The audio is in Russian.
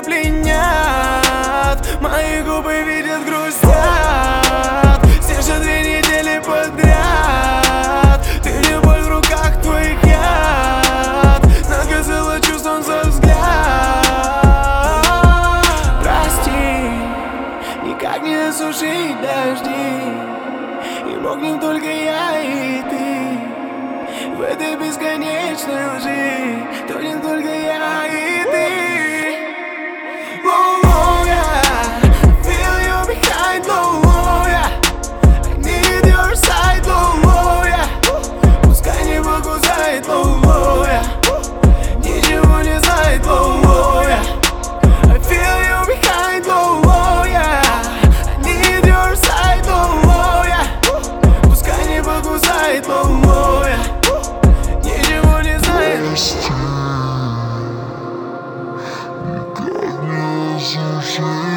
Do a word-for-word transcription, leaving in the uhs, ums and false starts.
пленят, мои губы видят, грустят. Снежно две недели подряд, ты мне боль в руках твоих яд, наказала чувством за взгляд. Прости, никак не осушить дожди, и мокнем только я и ты. В этой бесконечной лжи тонем только я и ты. Oh, oh, yeah. I feel you behind, oh, oh, yeah. I need your side, oh, oh, yeah. Пускай небо кусает, oh, oh, yeah. Ничего не знает, oh, oh, yeah. I feel you behind, oh, oh, yeah. I need your side, oh, oh, yeah. Пускай небо кусает, oh, oh, yeah. Ничего не знает. Прости, никак не осушить.